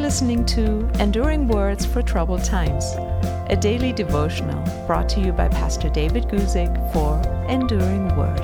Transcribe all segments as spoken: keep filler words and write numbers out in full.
listening to Enduring Words for Troubled Times, a daily devotional brought to you by Pastor David Guzik for Enduring Word.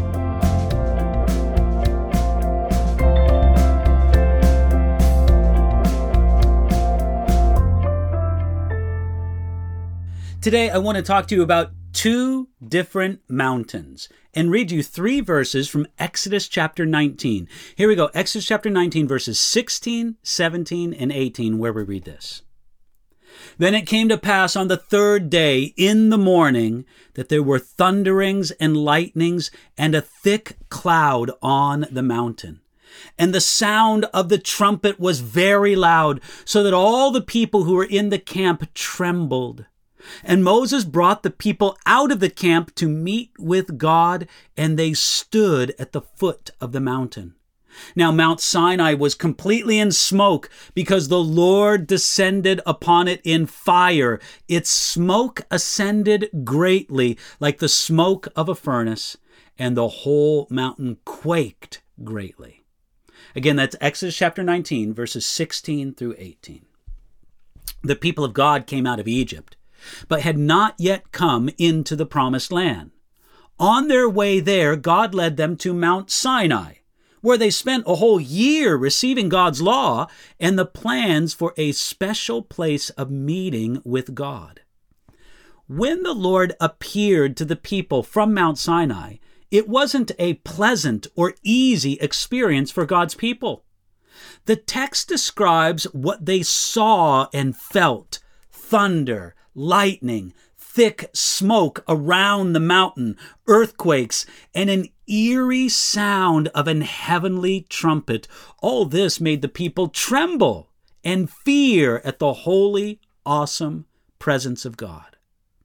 Today, I want to talk to you about two different mountains and read you three verses from Exodus chapter nineteen. Here we go, Exodus chapter nineteen, verses sixteen, seventeen, and eighteen, where we read this. Then it came to pass on the third day in the morning that there were thunderings and lightnings and a thick cloud on the mountain. And the sound of the trumpet was very loud, so that all the people who were in the camp trembled. And Moses brought the people out of the camp to meet with God, and they stood at the foot of the mountain. Now Mount Sinai was completely in smoke, because the Lord descended upon it in fire. Its smoke ascended greatly, like the smoke of a furnace, and the whole mountain quaked greatly. Again, that's Exodus chapter nineteen, verses sixteen through eighteen. The people of God came out of Egypt, but had not yet come into the promised land. On their way there, God led them to Mount Sinai, where they spent a whole year receiving God's law and the plans for a special place of meeting with God. When the Lord appeared to the people from Mount Sinai, it wasn't a pleasant or easy experience for God's people. The text describes what they saw and felt: thunder, lightning, thick smoke around the mountain, earthquakes, and an eerie sound of an heavenly trumpet. All this made the people tremble and fear at the holy, awesome presence of God.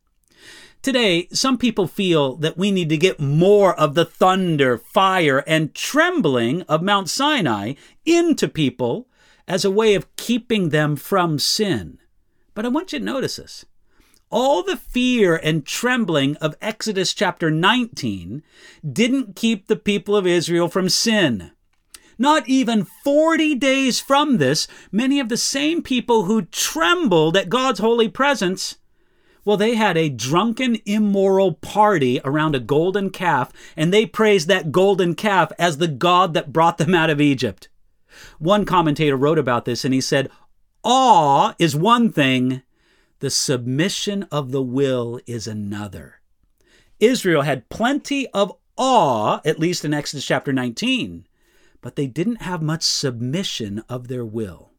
Today, some people feel that we need to get more of the thunder, fire, and trembling of Mount Sinai into people as a way of keeping them from sin. But I want you to notice this. All the fear and trembling of Exodus chapter nineteen didn't keep the people of Israel from sin. Not even forty days from this, many of the same people who trembled at God's holy presence, well, they had a drunken, immoral party around a golden calf, and they praised that golden calf as the God that brought them out of Egypt. One commentator wrote about this, and he said, "Awe is one thing, the submission of the will is another." Israel had plenty of awe, at least in Exodus chapter nineteen, but they didn't have much submission of their will.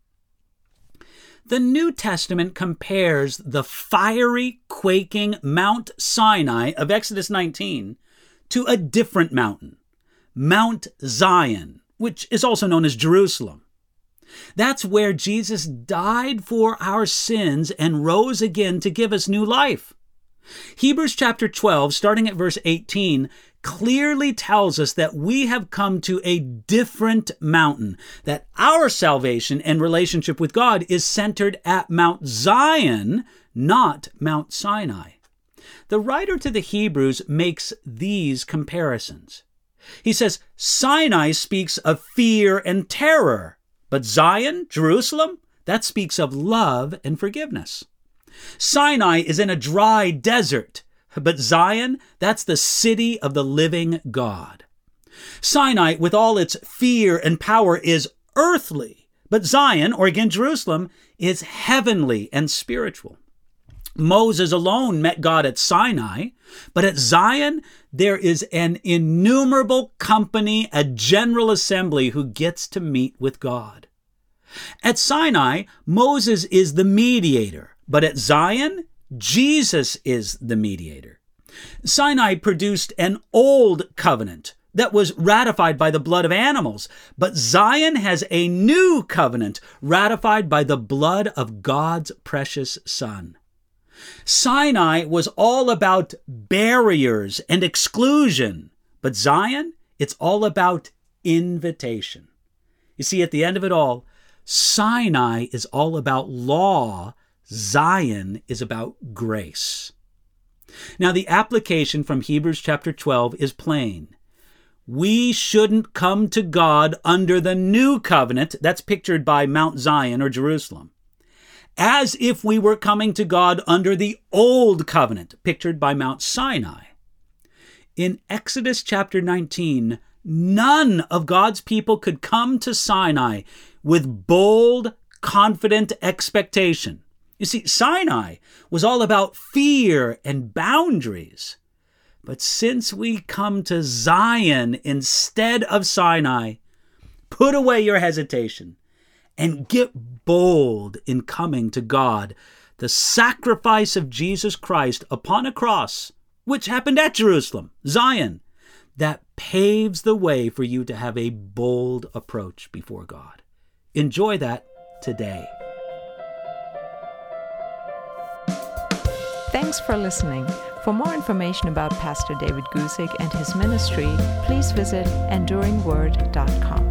The New Testament compares the fiery, quaking Mount Sinai of Exodus nineteen to a different mountain, Mount Zion, which is also known as Jerusalem. That's where Jesus died for our sins and rose again to give us new life. Hebrews chapter twelve, starting at verse eighteen, clearly tells us that we have come to a different mountain, that our salvation and relationship with God is centered at Mount Zion, not Mount Sinai. The writer to the Hebrews makes these comparisons. He says, Sinai speaks of fear and terror, but Zion, Jerusalem, that speaks of love and forgiveness. Sinai is in a dry desert, but Zion, that's the city of the living God. Sinai, with all its fear and power, is earthly, but Zion, or again Jerusalem, is heavenly and spiritual. Moses alone met God at Sinai, but at Zion, there is an innumerable company, a general assembly who gets to meet with God. At Sinai, Moses is the mediator, but at Zion, Jesus is the mediator. Sinai produced an old covenant that was ratified by the blood of animals, but Zion has a new covenant ratified by the blood of God's precious Son. Sinai was all about barriers and exclusion, but Zion, it's all about invitation. You see, at the end of it all, Sinai is all about law, Zion is about grace. Now, the application from Hebrews chapter twelve is plain. we shouldn't come to God under the new covenant, that's pictured by Mount Zion or Jerusalem, as if we were coming to God under the old covenant, pictured by Mount Sinai. In Exodus chapter nineteen, none of God's people could come to Sinai with bold, confident expectation. You see, Sinai was all about fear and boundaries. But since we come to Zion instead of Sinai, put away your hesitation and get bold in coming to God. The sacrifice of Jesus Christ upon a cross, which happened at Jerusalem, Zion, that paves the way for you to have a bold approach before God. Enjoy that today. Thanks for listening. For more information about Pastor David Guzik and his ministry, please visit enduring word dot com.